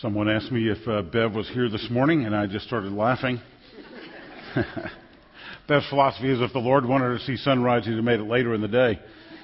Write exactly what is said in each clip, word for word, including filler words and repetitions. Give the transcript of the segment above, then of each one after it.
Someone asked me if uh, Bev was here this morning, and I just started laughing. Bev's philosophy is if the Lord wanted her to see sunrise, he'd have made it later in the day.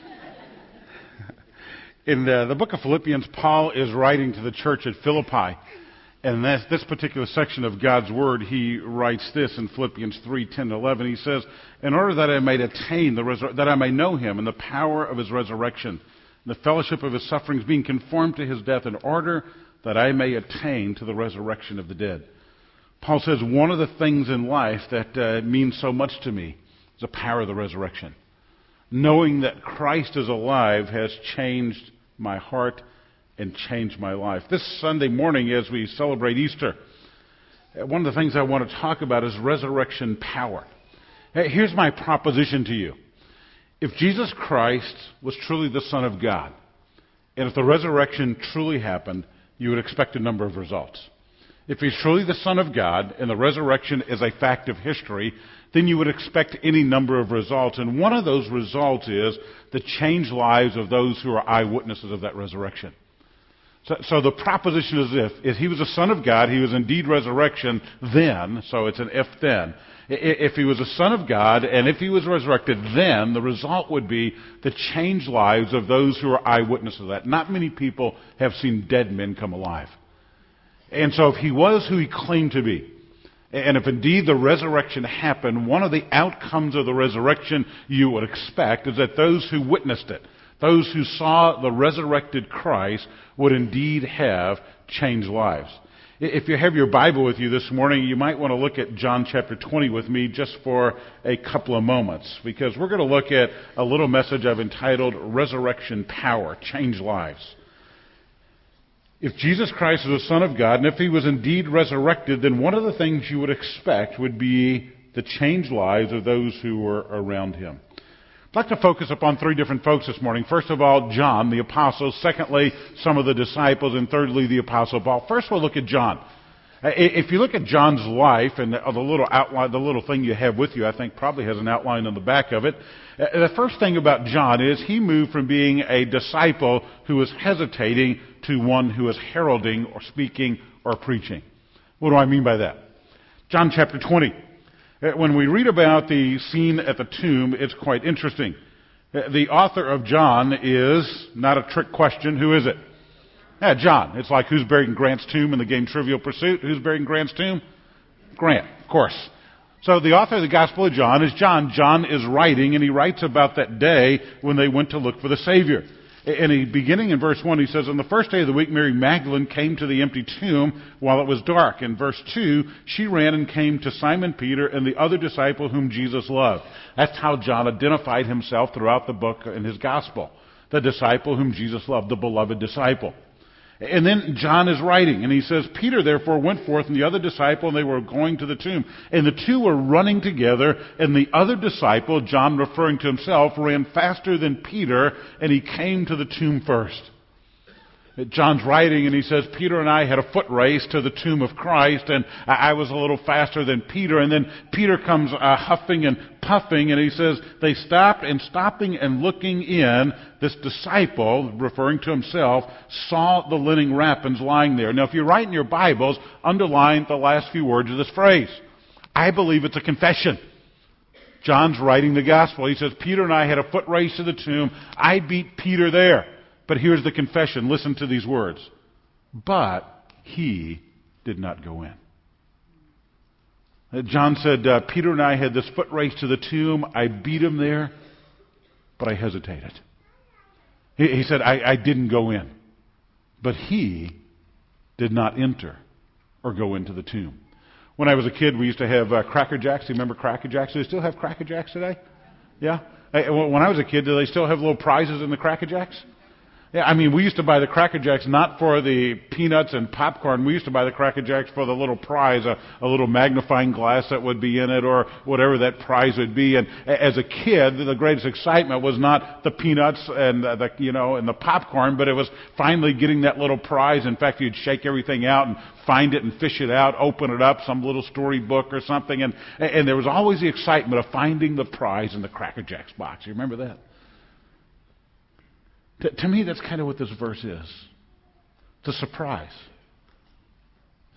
In the, the book of Philippians, Paul is writing to the church at Philippi. And that's this particular section of God's Word, he writes this in Philippians three, ten to eleven. He says, in order that I may attain, the resur- that I may know him and the power of his resurrection, and the fellowship of his sufferings, being conformed to his death, in order that I may attain to the resurrection of the dead. Paul says, one of the things in life that uh, means so much to me is the power of the resurrection. Knowing that Christ is alive has changed my heart and changed my life. This Sunday morning, as we celebrate Easter, one of the things I want to talk about is resurrection power. Here's my proposition to you. If Jesus Christ was truly the Son of God, and if the resurrection truly happened, you would expect a number of results. If he's truly the Son of God, and the resurrection is a fact of history, then you would expect any number of results. And one of those results is the changed lives of those who are eyewitnesses of that resurrection. So, so the proposition is if, if he was a Son of God, he was indeed resurrection then, so it's an if then. If he was a Son of God, and if he was resurrected then, the result would be the changed lives of those who are eyewitnesses of that. Not many people have seen dead men come alive. And so if he was who he claimed to be, and if indeed the resurrection happened, one of the outcomes of the resurrection you would expect is that those who witnessed it, those who saw the resurrected Christ, would indeed have changed lives. If you have your Bible with you this morning, you might want to look at John chapter twenty with me just for a couple of moments, because we're going to look at a little message I've entitled Resurrection Power, Change Lives. If Jesus Christ is the Son of God, and if he was indeed resurrected, then one of the things you would expect would be the changed lives of those who were around him. I'd like to focus upon three different folks this morning. First of all, John, the apostle. Secondly, some of the disciples. And thirdly, the apostle Paul. First, we'll look at John. If you look at John's life, and the little outline, the little thing you have with you, I think probably has an outline on the back of it. The first thing about John is he moved from being a disciple who was hesitating to one who was heralding or speaking or preaching. What do I mean by that? John chapter twenty. When we read about the scene at the tomb, it's quite interesting. The author of John is not a trick question. Who is it? Yeah, John. It's like who's buried in Grant's tomb in the game Trivial Pursuit? Who's buried in Grant's tomb? Grant, of course. So the author of the Gospel of John is John. John is writing, and he writes about that day when they went to look for the Savior. And he, beginning in verse one, he says, on the first day of the week, Mary Magdalene came to the empty tomb while it was dark. In verse two, she ran and came to Simon Peter and the other disciple whom Jesus loved. That's how John identified himself throughout the book in his gospel. The disciple whom Jesus loved, the beloved disciple. And then John is writing, and he says, Peter therefore went forth and the other disciple, and they were going to the tomb. And the two were running together, and the other disciple, John referring to himself, ran faster than Peter, and he came to the tomb first. John's writing, and he says, Peter and I had a foot race to the tomb of Christ, and I was a little faster than Peter. And then Peter comes uh, huffing and puffing, and he says, they stopped, and stopping and looking in, this disciple, referring to himself, saw the linen wrappings lying there. Now, if you write in your Bibles, underline the last few words of this phrase. I believe it's a confession. John's writing the gospel. He says, Peter and I had a foot race to the tomb. I beat Peter there. But here's the confession. Listen to these words. But he did not go in. John said, uh, Peter and I had this foot race to the tomb. I beat him there, but I hesitated. He, he said, I, I didn't go in. But he did not enter or go into the tomb. When I was a kid, we used to have uh, Cracker Jacks. Do you remember Cracker Jacks? Do they still have Cracker Jacks today? Yeah? When I was a kid, do they still have little prizes in the Cracker Jacks? Yeah, I mean, we used to buy the Cracker Jacks not for the peanuts and popcorn. We used to buy the Cracker Jacks for the little prize, a, a little magnifying glass that would be in it or whatever that prize would be. And as a kid, the greatest excitement was not the peanuts and the, you know, and the popcorn, but it was finally getting that little prize. In fact, you'd shake everything out and find it and fish it out, open it up, some little storybook or something. And, and there was always the excitement of finding the prize in the Cracker Jacks box. You remember that? To, to me, that's kind of what this verse is. It's a surprise.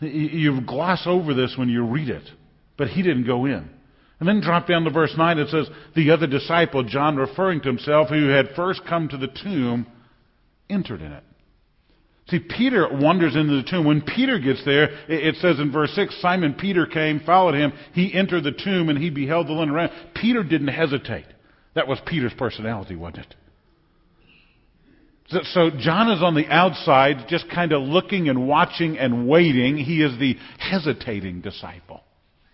You gloss over this when you read it, but he didn't go in. And then drop down to verse nine, it says, the other disciple, John referring to himself, who had first come to the tomb, entered in it. See, Peter wanders into the tomb. When Peter gets there, it says in verse six, Simon Peter came, followed him. He entered the tomb and he beheld the linen raiment. Peter didn't hesitate. That was Peter's personality, wasn't it? So, so John is on the outside, just kind of looking and watching and waiting. He is the hesitating disciple.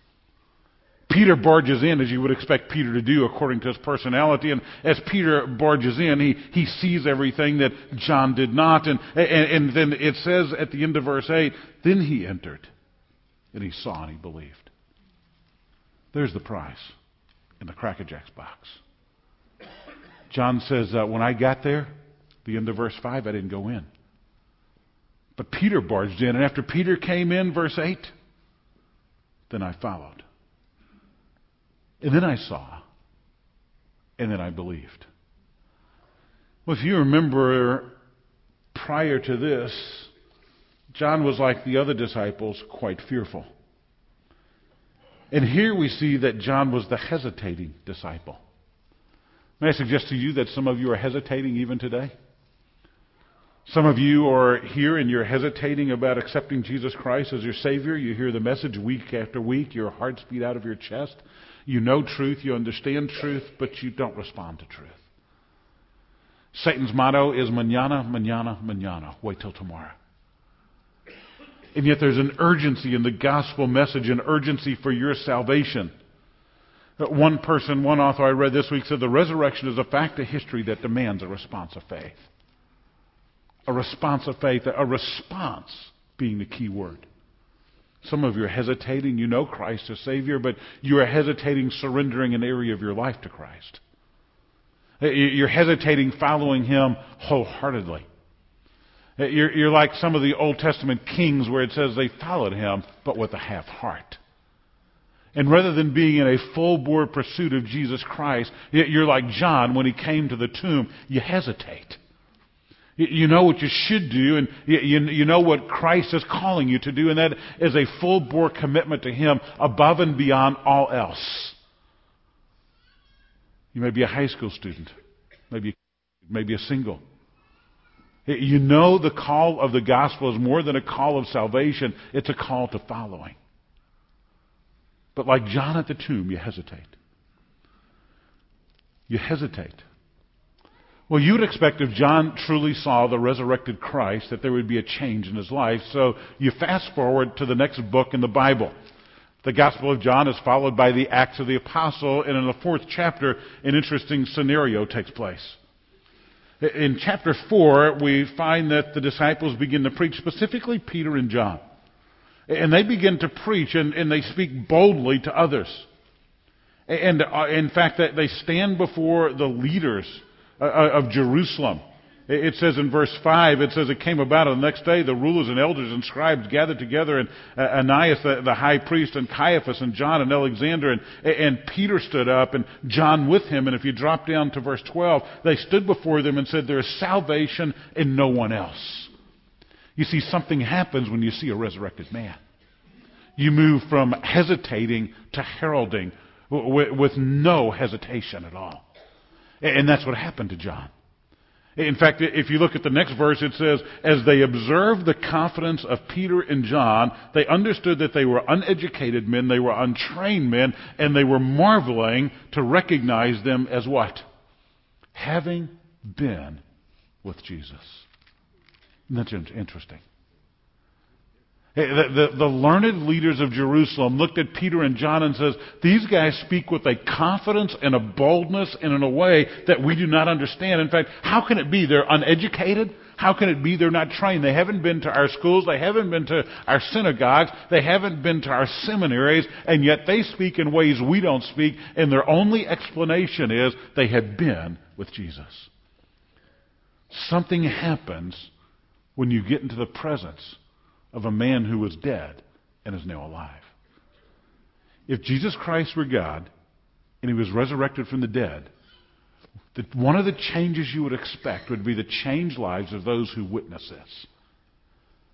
Peter barges in, as you would expect Peter to do according to his personality. And as Peter barges in, he, he sees everything that John did not. And, and, and then it says at the end of verse eight, then he entered, and he saw and he believed. There's the prize in the Cracker Jacks box. John says, uh, when I got there, the end of verse five, I didn't go in. But Peter barged in, and after Peter came in, verse eight, then I followed. And then I saw, and then I believed. Well, if you remember, prior to this, John was like the other disciples, quite fearful. And here we see that John was the hesitating disciple. May I suggest to you that some of you are hesitating even today? Some of you are here and you're hesitating about accepting Jesus Christ as your Savior. You hear the message week after week. Your heart's beat out of your chest. You know truth. You understand truth, but you don't respond to truth. Satan's motto is mañana, mañana, mañana. Wait till tomorrow. And yet there's an urgency in the gospel message, an urgency for your salvation. One person, one author I read this week said the resurrection is a fact of history that demands a response of faith. A response of faith, a response being the key word. Some of you are hesitating. You know Christ as Savior, but you are hesitating surrendering an area of your life to Christ. You're hesitating following Him wholeheartedly. You're, you're like some of the Old Testament kings where it says they followed Him, but with a half heart. And rather than being in a full-bore pursuit of Jesus Christ, you're like John when he came to the tomb. You hesitate. You know what you should do, and you know what Christ is calling you to do, and that is a full-bore commitment to Him above and beyond all else. You may be a high school student, maybe, maybe a single. You know the call of the gospel is more than a call of salvation. It's a call to following. But like John at the tomb, you hesitate. You hesitate. Well, you would expect if John truly saw the resurrected Christ that there would be a change in his life. So you fast forward to the next book in the Bible. The Gospel of John is followed by the Acts of the Apostle, and in the fourth chapter, an interesting scenario takes place. In chapter four, we find that the disciples begin to preach, specifically Peter and John. And they begin to preach, and, and they speak boldly to others. And uh, in fact, they stand before the leaders of Jerusalem. It says in verse five, it says, it came about on the next day, the rulers and elders and scribes gathered together, and uh, Ananias the, the high priest, and Caiaphas, and John, and Alexander, and, and Peter stood up, and John with him. And if you drop down to verse twelve, they stood before them and said, there is salvation in no one else. You see, something happens when you see a resurrected man. You move from hesitating to heralding with, with no hesitation at all. And that's what happened to John. In fact, if you look at the next verse, it says, as they observed the confidence of Peter and John, they understood that they were uneducated men, they were untrained men, and they were marveling to recognize them as what? Having been with Jesus. And that's interesting. The, the, the learned leaders of Jerusalem looked at Peter and John and says, these guys speak with a confidence and a boldness and in a way that we do not understand. In fact, how can it be they're uneducated? How can it be they're not trained? They haven't been to our schools. They haven't been to our synagogues. They haven't been to our seminaries. And yet they speak in ways we don't speak. And their only explanation is they have been with Jesus. Something happens when you get into the presence of a man who was dead and is now alive. If Jesus Christ were God and He was resurrected from the dead, the, one of the changes you would expect would be the changed lives of those who witness this.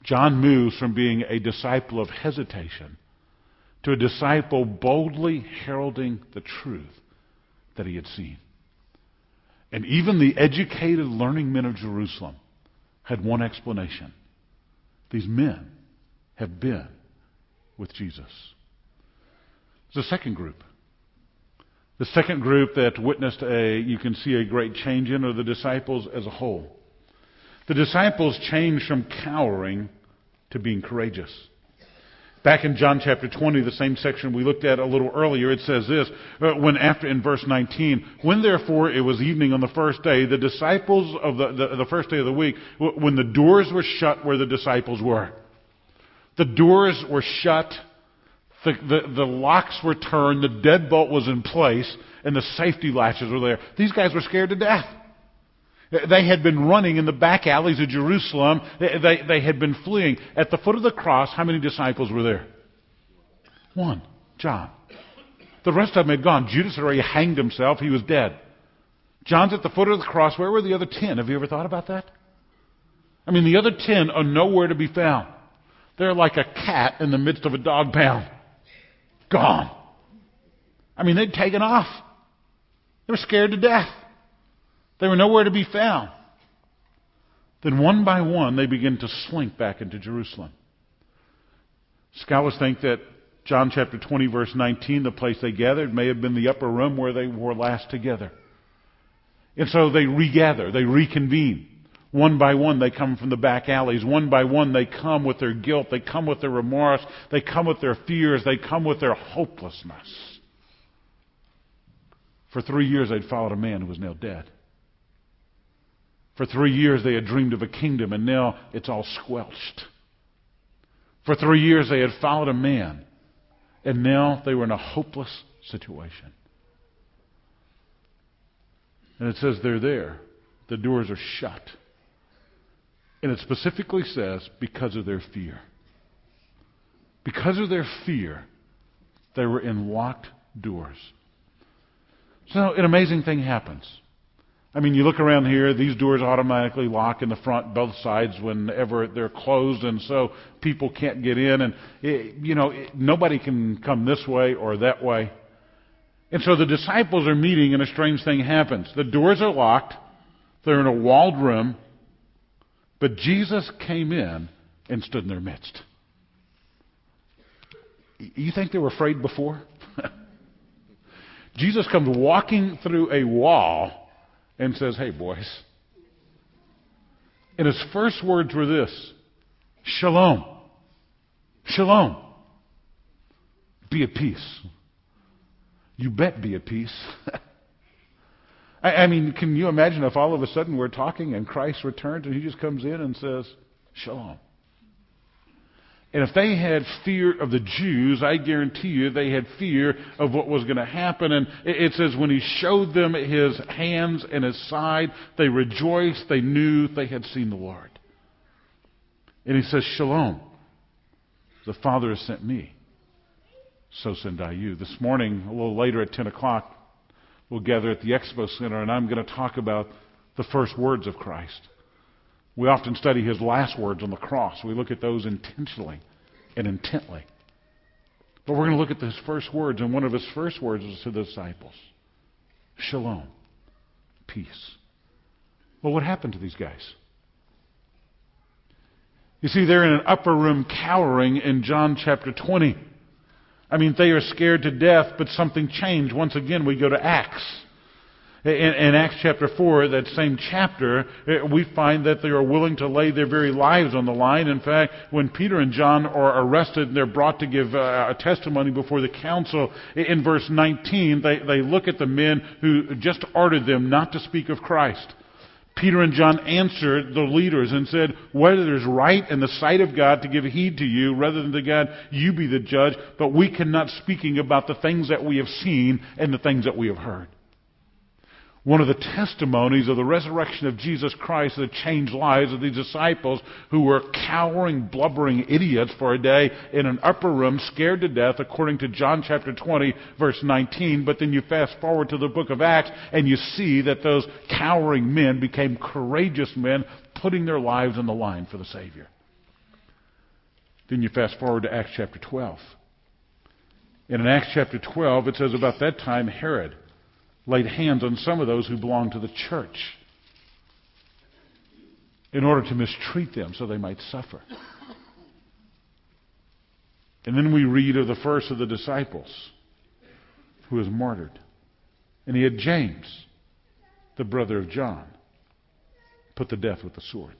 John moves from being a disciple of hesitation to a disciple boldly heralding the truth that he had seen. And even the educated, learning men of Jerusalem had one explanation. These men have been with Jesus. The second group. The second group that witnessed a, you can see a great change in, are the disciples as a whole. The disciples changed from cowering to being courageous. Back in John chapter twenty, the same section we looked at a little earlier, it says this, uh, when after, in verse nineteen, when therefore it was evening on the first day, the disciples of the, the, the first day of the week, w- when the doors were shut where the disciples were. The doors were shut, the, the, the locks were turned, the deadbolt was in place, and the safety latches were there. These guys were scared to death. They had been running in the back alleys of Jerusalem. They, they, they had been fleeing. At the foot of the cross, how many disciples were there? One. John. The rest of them had gone. Judas had already hanged himself. He was dead. John's at the foot of the cross. Where were the other ten? Have you ever thought about that? I mean, the other ten are nowhere to be found. They're like a cat in the midst of a dog pound. Gone. I mean, they'd taken off. They were scared to death. They were nowhere to be found. Then one by one, they begin to slink back into Jerusalem. Scholars think that John chapter twenty, verse nineteen, the place they gathered, may have been the upper room where they were last together. And so they regather, they reconvene. One by one, they come from the back alleys. One by one, they come with their guilt. They come with their remorse. They come with their fears. They come with their hopelessness. For three years, they'd followed a man who was now dead. For three years they had dreamed of a kingdom, and now it's all squelched. For three years they had followed a man, and now they were in a hopeless situation. And it says they're there. The doors are shut. And it specifically says because of their fear. Because of their fear, they were in locked doors. So an amazing thing happens. I mean, you look around here, these doors automatically lock in the front, both sides, whenever they're closed, and so people can't get in, and, it, you know, it, nobody can come this way or that way. And so the disciples are meeting, and a strange thing happens. The doors are locked, they're in a walled room, but Jesus came in and stood in their midst. You think they were afraid before? Jesus comes walking through a wall and says, hey, boys. And his first words were this, shalom. Shalom. Be at peace. You bet be at peace. I, I mean, can you imagine if all of a sudden we're talking and Christ returns and he just comes in and says, shalom. And if they had fear of the Jews, I guarantee you they had fear of what was going to happen. And it says when he showed them his hands and his side, they rejoiced. They knew they had seen the Lord. And he says, shalom. The Father has sent me. So send I you. This morning, a little later at ten o'clock, we'll gather at the Expo Center, and I'm going to talk about the first words of Christ. We often study his last words on the cross. We look at those intentionally and intently. But we're going to look at his first words, and one of his first words was to the disciples. Shalom. Peace. Well, what happened to these guys? You see, they're in an upper room cowering in John chapter twenty. I mean, they are scared to death, but something changed. Once again, we go to Acts. In, in Acts chapter four, that same chapter, we find that they are willing to lay their very lives on the line. In fact, when Peter and John are arrested and they're brought to give uh, a testimony before the council, in verse nineteen, they, they look at the men who just ordered them not to speak of Christ. Peter and John answered the leaders and said, whether it is right in the sight of God to give heed to you, rather than to God, you be the judge, but we cannot speaking about the things that we have seen and the things that we have heard. One of the testimonies of the resurrection of Jesus Christ that changed lives of these disciples who were cowering, blubbering idiots for a day in an upper room, scared to death, according to John chapter twenty, verse nineteen. But then you fast forward to the book of Acts, and you see that those cowering men became courageous men, putting their lives on the line for the Savior. Then you fast forward to Acts chapter twelve. And in Acts chapter twelve, it says about that time Herod laid hands on some of those who belonged to the church in order to mistreat them so they might suffer. And then we read of the first of the disciples who was martyred. And he had James, the brother of John, put to death with the sword.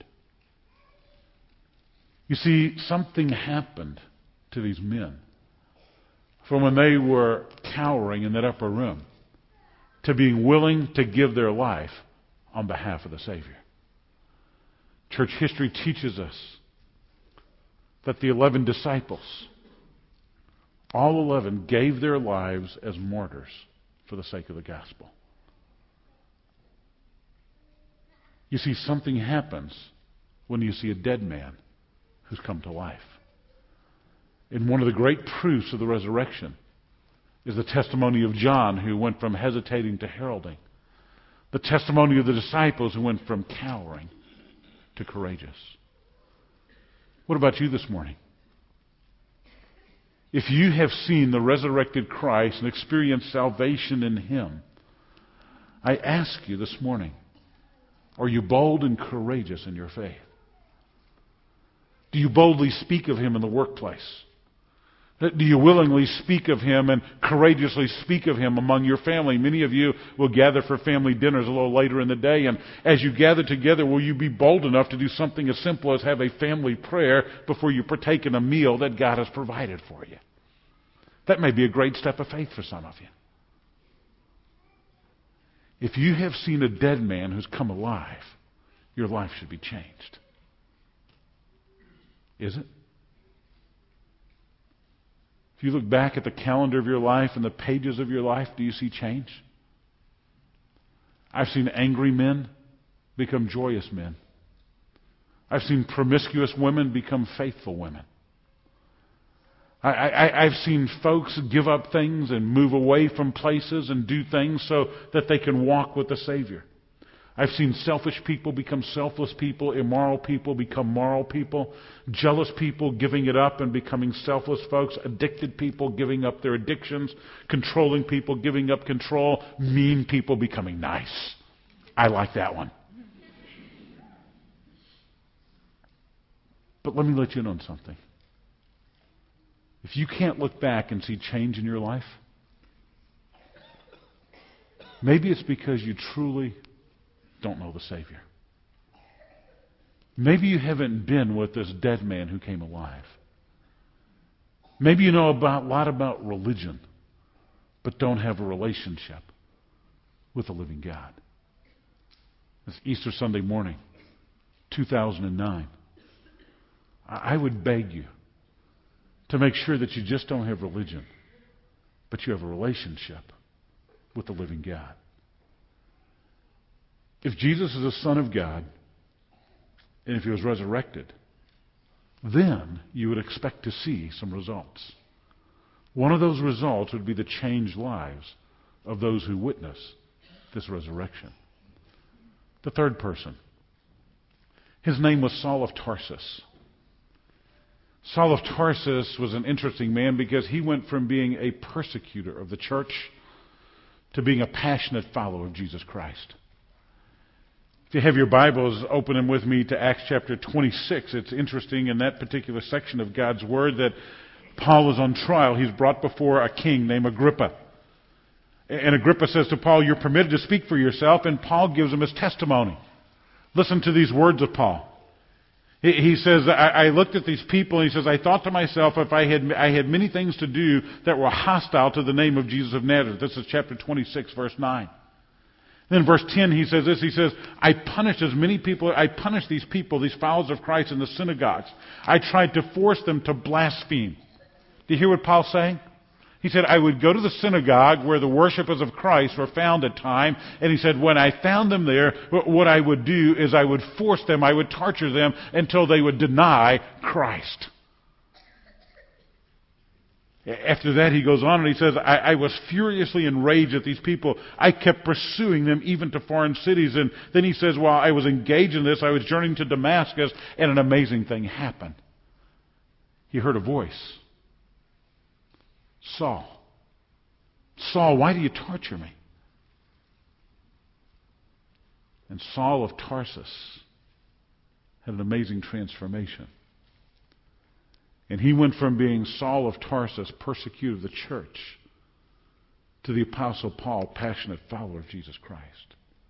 You see, something happened to these men from when they were cowering in that upper room to being willing to give their life on behalf of the Savior. Church history teaches us that the eleven disciples, all eleven, gave their lives as martyrs for the sake of the gospel. You see, something happens when you see a dead man who's come to life. And one of the great proofs of the resurrection is the testimony of John, who went from hesitating to heralding. The testimony of the disciples, who went from cowering to courageous. What about you this morning? If you have seen the resurrected Christ and experienced salvation in Him, I ask you this morning, are you bold and courageous in your faith? Do you boldly speak of Him in the workplace? Do you willingly speak of Him and courageously speak of Him among your family? Many of you will gather for family dinners a little later in the day, and as you gather together, will you be bold enough to do something as simple as have a family prayer before you partake in a meal that God has provided for you? That may be a great step of faith for some of you. If you have seen a dead man who's come alive, your life should be changed. Is it? If you look back at the calendar of your life and the pages of your life, do you see change? I've seen angry men become joyous men. I've seen promiscuous women become faithful women. I, I, I've seen folks give up things and move away from places and do things so that they can walk with the Savior. I've seen selfish people become selfless people, immoral people become moral people, jealous people giving it up and becoming selfless folks, addicted people giving up their addictions, controlling people giving up control, mean people becoming nice. I like that one. But let me let you in on something. If you can't look back and see change in your life, maybe it's because you truly don't know the Savior. Maybe you haven't been with this dead man who came alive. Maybe you know about, a lot about religion, but don't have a relationship with the living God. It's Easter Sunday morning, two thousand nine. I would beg you to make sure that you just don't have religion, but you have a relationship with the living God. If Jesus is the Son of God, and if He was resurrected, then you would expect to see some results. One of those results would be the changed lives of those who witness this resurrection. The third person, his name was Saul of Tarsus. Saul of Tarsus was an interesting man because he went from being a persecutor of the church to being a passionate follower of Jesus Christ. If you have your Bibles, open them with me to Acts chapter twenty-six. It's interesting in that particular section of God's Word that Paul is on trial. He's brought before a king named Agrippa. And Agrippa says to Paul, "You're permitted to speak for yourself," and Paul gives him his testimony. Listen to these words of Paul. He, he says, I, I looked at these people, and he says, I thought to myself, if I had, I had many things to do that were hostile to the name of Jesus of Nazareth. This is chapter twenty-six, verse nine. Then in verse ten, he says this, he says, I punished as many people, I punished these people, these followers of Christ in the synagogues. I tried to force them to blaspheme. Do you hear what Paul's saying? He said, I would go to the synagogue where the worshipers of Christ were found at time, and he said, when I found them there, what I would do is I would force them, I would torture them until they would deny Christ. After that, he goes on and he says, I, I was furiously enraged at these people. I kept pursuing them even to foreign cities. And then he says, while I was engaged in this, I was journeying to Damascus, and an amazing thing happened. he heard a voice. Saul, Saul, why do you torture me? And Saul of Tarsus had an amazing transformation. And he went from being Saul of Tarsus, persecutor of the church, to the Apostle Paul, passionate follower of Jesus Christ.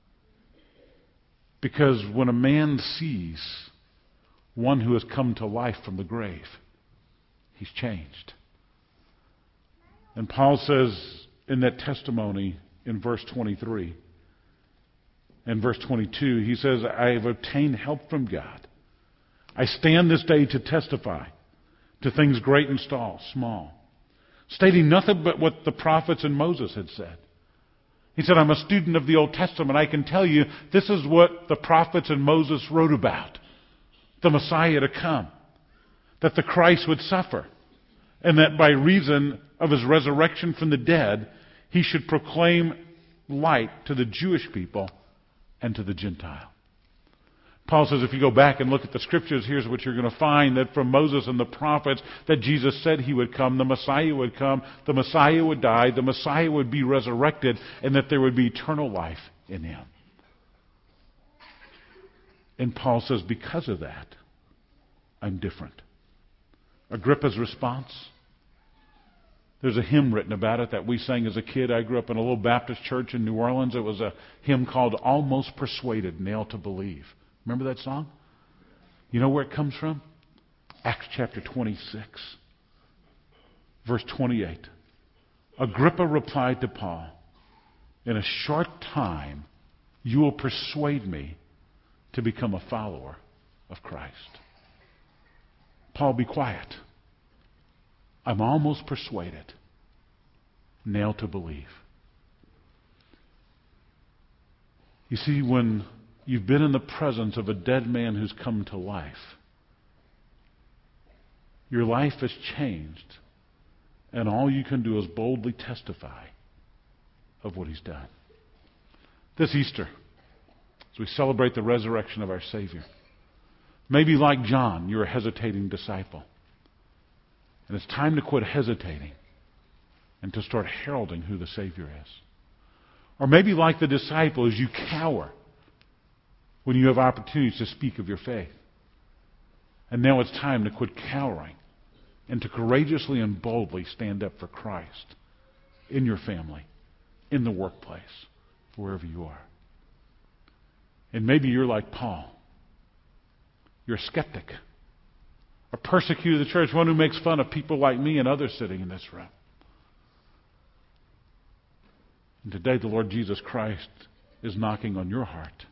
Because when a man sees one who has come to life from the grave, he's changed. And Paul says in that testimony in verse twenty-three and verse twenty-two, he says, I have obtained help from God. I stand this day to testify to things great and small, stating nothing but what the prophets and Moses had said. He said, I'm a student of the Old Testament. I can tell you this is what the prophets and Moses wrote about. The Messiah to come. That the Christ would suffer. And that by reason of his resurrection from the dead, he should proclaim light to the Jewish people and to the Gentile. Paul says if you go back and look at the Scriptures, here's what you're going to find, that from Moses and the prophets, that Jesus said he would come, the Messiah would come, the Messiah would die, the Messiah would be resurrected, and that there would be eternal life in him. And Paul says, because of that, I'm different. Agrippa's response, there's a hymn written about it that we sang as a kid. I grew up in a little Baptist church in New Orleans. It was a hymn called Almost Persuaded, Nailed to Believe. Remember that song? You know where it comes from? Acts chapter twenty-six, verse twenty-eight. Agrippa replied to Paul, in a short time you will persuade me to become a follower of Christ. Paul, be quiet. I'm almost persuaded. Nailed to believe. You see, when you've been in the presence of a dead man who's come to life, your life has changed, and all you can do is boldly testify of what he's done. This Easter, as we celebrate the resurrection of our Savior, maybe like John, you're a hesitating disciple. And it's time to quit hesitating and to start heralding who the Savior is. Or maybe like the disciples, you cower when you have opportunities to speak of your faith. And now it's time to quit cowering and to courageously and boldly stand up for Christ in your family, in the workplace, wherever you are. And maybe you're like Paul. You're a skeptic, a persecutor of the church, one who makes fun of people like me and others sitting in this room. And today the Lord Jesus Christ is knocking on your heart.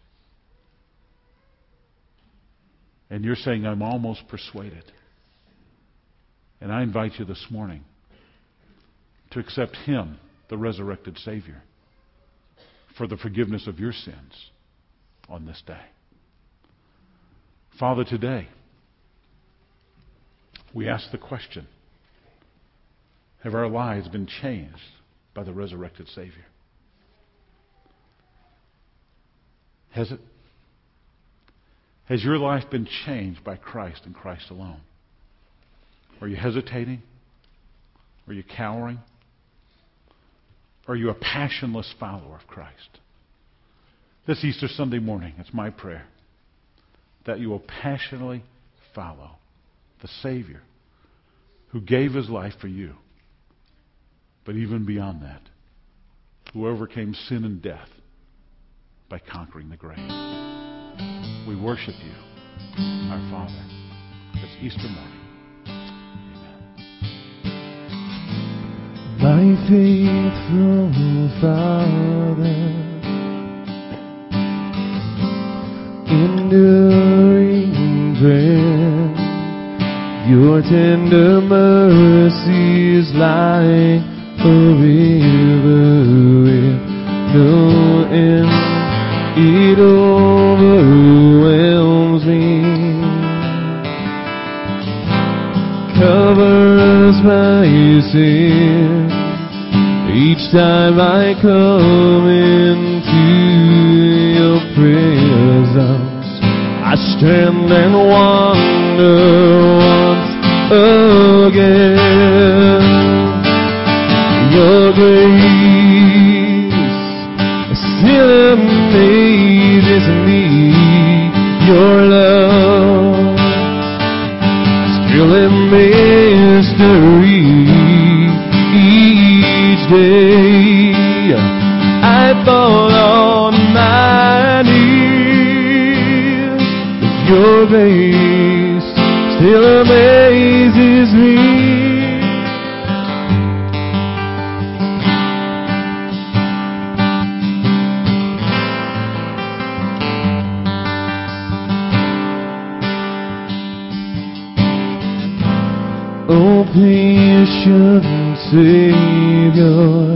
And you're saying, I'm almost persuaded. And I invite you this morning to accept Him, the resurrected Savior, for the forgiveness of your sins on this day. Father, today, we ask the question, have our lives been changed by the resurrected Savior? Has it? Has your life been changed by Christ and Christ alone? Are you hesitating? Are you cowering? Are you a passionless follower of Christ? This Easter Sunday morning, it's my prayer that you will passionately follow the Savior who gave His life for you. But even beyond that, who overcame sin and death by conquering the grave. We worship you, our Father, this Easter morning. Amen. My faithful Father, enduring prayer, your tender mercies like a river with no end. It overwhelms me, covers my sin. Each time I come into your presence, I stand and wonder, once again. Your grace still amazes me. Your love still a mystery. Each day I fall on my knees. Your grace still amazes me. Oh, patient Savior,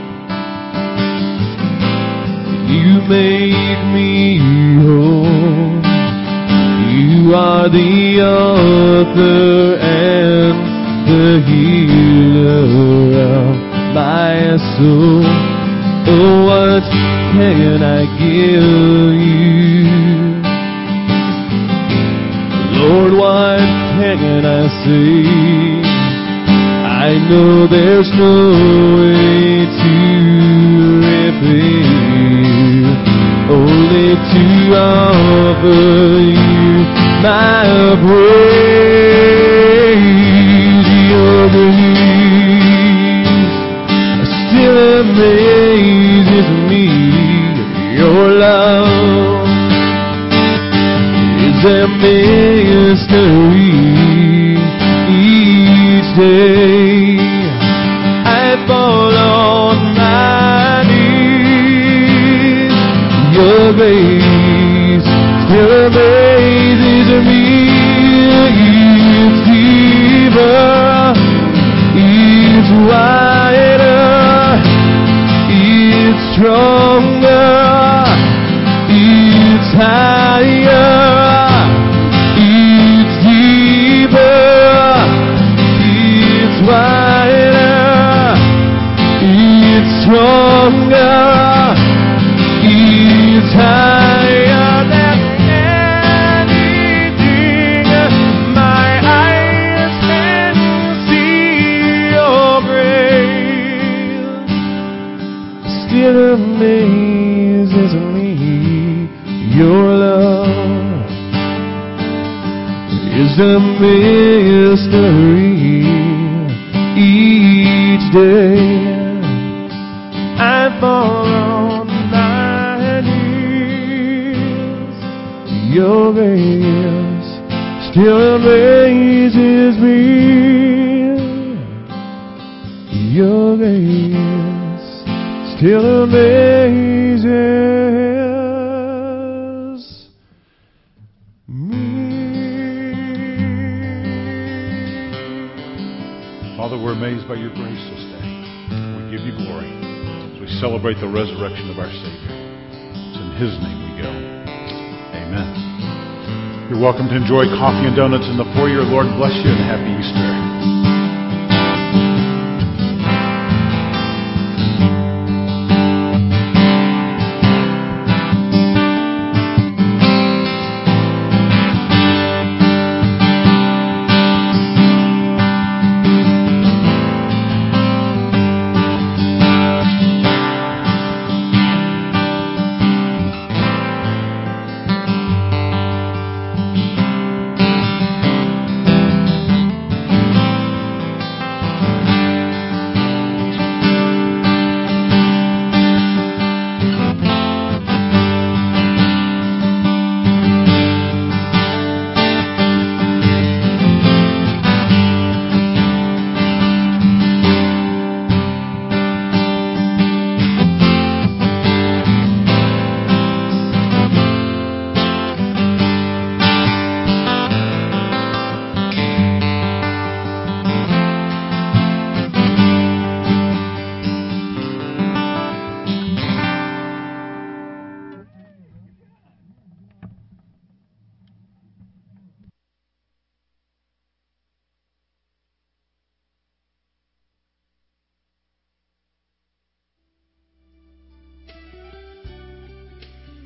you made me whole. You are the author and the healer of my soul. Oh, what can I give you? Lord, what can I say? I know there's no way to repay you, only to offer you my praise. Your grace still amazes me. Your love is a mystery. Each day I fall on my knees. Your grace still amazes me. It's deeper, it's wider, it's stronger, it's higher, it's deeper, it's wider, it's stronger, it's higher than anything my eyes can see. Your grace still amazes me. Your love is a mystery. Each day I fall on my knees. Your grace still amazes me. Your grace still amazes me. Father, we're amazed by your grace this day. We give you glory as we celebrate the resurrection of our Savior. It's in his name we go. Amen. You're welcome to enjoy coffee and donuts in the foyer. Lord bless you and happy Easter.